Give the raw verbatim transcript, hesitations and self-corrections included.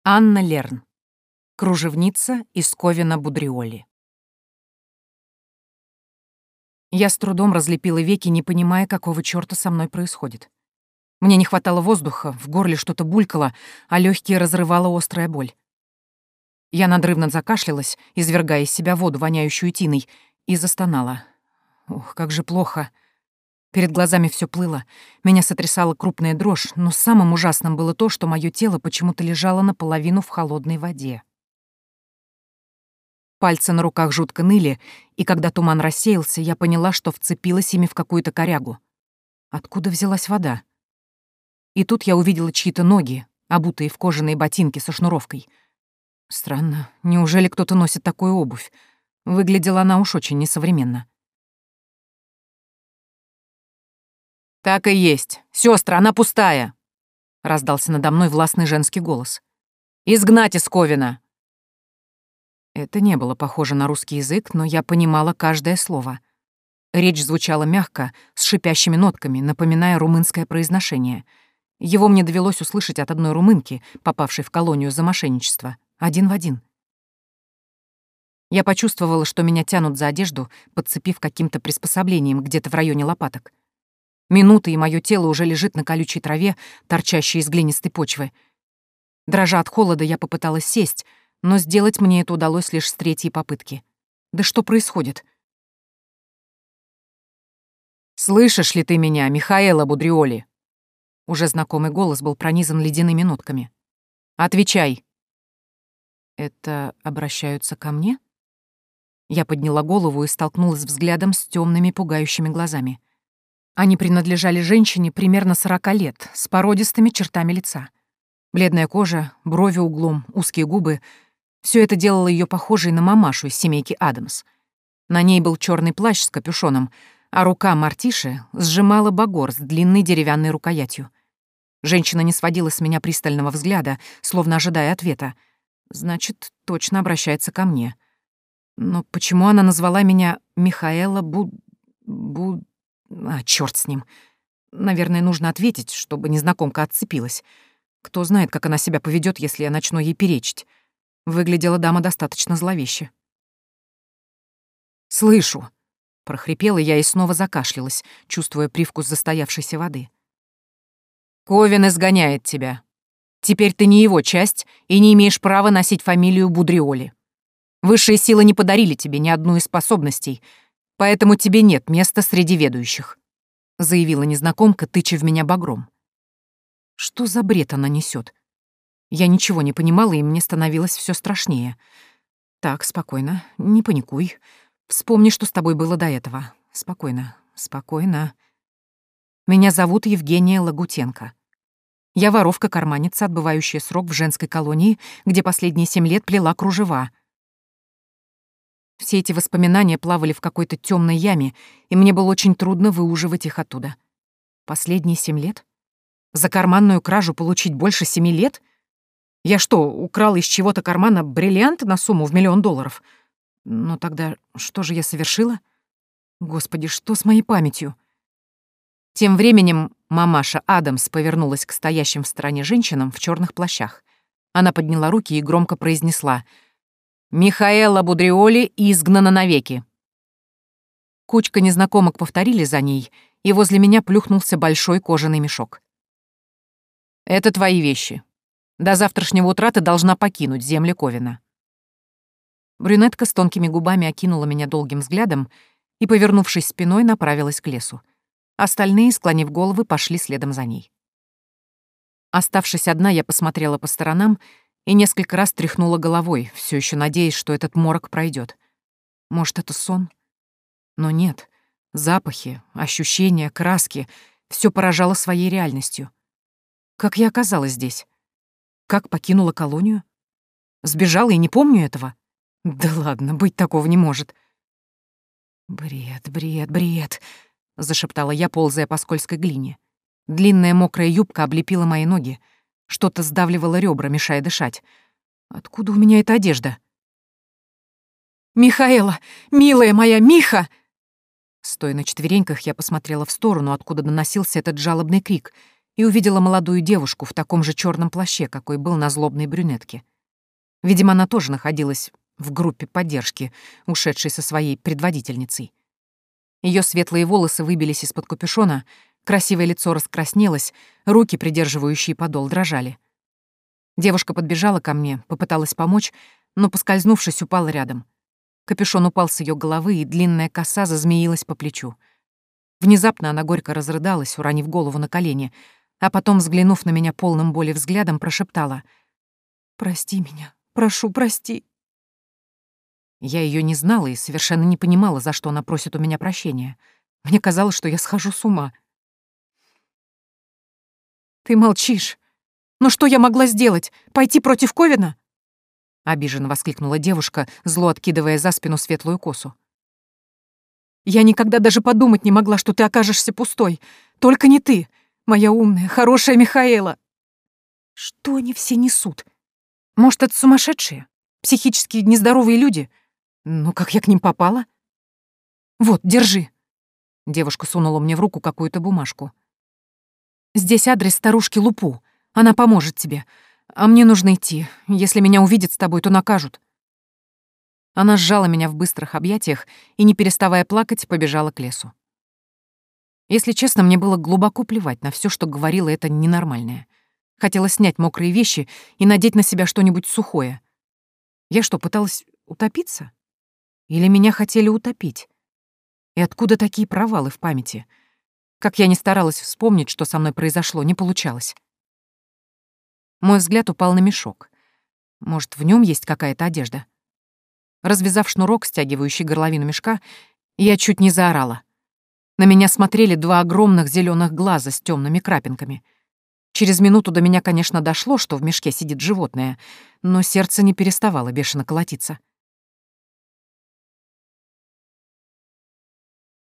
Анна Лерн. Кружевница из Ковина Будриоли. Я с трудом разлепила веки, не понимая, какого чёрта со мной происходит. Мне не хватало воздуха, в горле что-то булькало, а лёгкие разрывала острая боль. Я надрывно закашлялась, извергая из себя воду, воняющую тиной, и застонала. Ох, как же плохо. Перед глазами всё плыло, меня сотрясала крупная дрожь, но самым ужасным было то, что моё тело почему-то лежало наполовину в холодной воде. Пальцы на руках жутко ныли, и когда туман рассеялся, я поняла, что вцепилась ими в какую-то корягу. Откуда взялась вода? И тут я увидела чьи-то ноги, обутые в кожаные ботинки со шнуровкой. Странно, неужели кто-то носит такую обувь? Выглядела она уж очень несовременно. «Так и есть. Сёстра, она пустая!» — раздался надо мной властный женский голос. «Изгнать из Ковина!» Это не было похоже на русский язык, но я понимала каждое слово. Речь звучала мягко, с шипящими нотками, напоминая румынское произношение. Его мне довелось услышать от одной румынки, попавшей в колонию за мошенничество. Один в один. Я почувствовала, что меня тянут за одежду, подцепив каким-то приспособлением где-то в районе лопаток. Минуты, и моё тело уже лежит на колючей траве, торчащей из глинистой почвы. Дрожа от холода, я попыталась сесть, но сделать мне это удалось лишь с третьей попытки. Да что происходит? «Слышишь ли ты меня, Михаэла Будриоли?» Уже знакомый голос был пронизан ледяными нотками. «Отвечай!» «Это обращаются ко мне?» Я подняла голову и столкнулась взглядом с тёмными пугающими глазами. Они принадлежали женщине примерно сорока лет, с породистыми чертами лица. Бледная кожа, брови углом, узкие губы — всё это делало её похожей на мамашу из семейки Адамс. На ней был чёрный плащ с капюшоном, а рука Мартиши сжимала багор с длинной деревянной рукоятью. Женщина не сводила с меня пристального взгляда, словно ожидая ответа. Значит, точно обращается ко мне. Но почему она назвала меня Михаэла Буд... Буд... А, чёрт с ним. Наверное, нужно ответить, чтобы незнакомка отцепилась. Кто знает, как она себя поведёт, если я начну ей перечить. Выглядела дама достаточно зловеще. «Слышу!» — прохрипела я и снова закашлялась, чувствуя привкус застоявшейся воды. «Ковин изгоняет тебя. Теперь ты не его часть и не имеешь права носить фамилию Будриоли. Высшие силы не подарили тебе ни одну из способностей, поэтому тебе нет места среди ведущих», — заявила незнакомка, тыча в меня багром. Что за бред она несёт? Я ничего не понимала, и мне становилось всё страшнее. Так, спокойно, не паникуй. Вспомни, что с тобой было до этого. Спокойно, спокойно. Меня зовут Евгения Лагутенко. Я воровка-карманница, отбывающая срок в женской колонии, где последние семь лет плела кружева. Все эти воспоминания плавали в какой-то тёмной яме, и мне было очень трудно выуживать их оттуда. Последние семь лет? За карманную кражу получить больше семи лет? Я что, украла из чего-то кармана бриллиант на сумму в миллион долларов? Но тогда что же я совершила? Господи, что с моей памятью? Тем временем мамаша Адамс повернулась к стоящим в стороне женщинам в чёрных плащах. Она подняла руки и громко произнесла: «Михаэла Будриоли изгнана навеки». Кучка незнакомок повторили за ней, и возле меня плюхнулся большой кожаный мешок. «Это твои вещи. До завтрашнего утра ты должна покинуть земли Ковина». Брюнетка с тонкими губами окинула меня долгим взглядом и, повернувшись спиной, направилась к лесу. Остальные, склонив головы, пошли следом за ней. Оставшись одна, я посмотрела по сторонам и несколько раз тряхнула головой, все еще надеясь, что этот морок пройдет. Может, это сон? Но нет. Запахи, ощущения, краски — все поражало своей реальностью. Как я оказалась здесь? Как покинула колонию? Сбежала и не помню этого? Да ладно, быть такого не может. «Бред, бред, бред», — зашептала я, ползая по скользкой глине. Длинная мокрая юбка облепила мои ноги. Что-то сдавливало ребра, мешая дышать. Откуда у меня эта одежда? «Михаэла! Милая моя, Миха!» Стоя на четвереньках, я посмотрела в сторону, откуда доносился этот жалобный крик, и увидела молодую девушку в таком же черном плаще, какой был на злобной брюнетке. Видимо, она тоже находилась в группе поддержки, ушедшей со своей предводительницей. Ее светлые волосы выбились из-под капюшона, красивое лицо раскраснелось, руки, придерживающие подол, дрожали. Девушка подбежала ко мне, попыталась помочь, но, поскользнувшись, упала рядом. Капюшон упал с ее головы, и длинная коса зазмеилась по плечу. Внезапно она горько разрыдалась, уронив голову на колени, а потом, взглянув на меня полным боли взглядом, прошептала: «Прости меня, прошу, прости». Я ее не знала и совершенно не понимала, за что она просит у меня прощения. Мне казалось, что я схожу с ума. «Ты молчишь. Но что я могла сделать? Пойти против Ковина?» — обиженно воскликнула девушка, зло откидывая за спину светлую косу. «Я никогда даже подумать не могла, что ты окажешься пустой. Только не ты, моя умная, хорошая Михаэла». Что они все несут? Может, это сумасшедшие? Психически нездоровые люди? Ну, как я к ним попала? Вот, держи. Девушка сунула мне в руку какую-то бумажку. Здесь адрес старушки Лупу. Она поможет тебе. А мне нужно идти. Если меня увидят с тобой, то накажут. Она сжала меня в быстрых объятиях и, не переставая плакать, побежала к лесу. Если честно, мне было глубоко плевать на все, что говорила эта ненормальная. Хотела снять мокрые вещи и надеть на себя что-нибудь сухое. Я что, пыталась утопиться? Или меня хотели утопить? И откуда такие провалы в памяти? Как я ни старалась вспомнить, что со мной произошло, не получалось. Мой взгляд упал на мешок. Может, в нем есть какая-то одежда? Развязав шнурок, стягивающий горловину мешка, я чуть не заорала. На меня смотрели два огромных зеленых глаза с темными крапинками. Через минуту до меня, конечно, дошло, что в мешке сидит животное, но сердце не переставало бешено колотиться.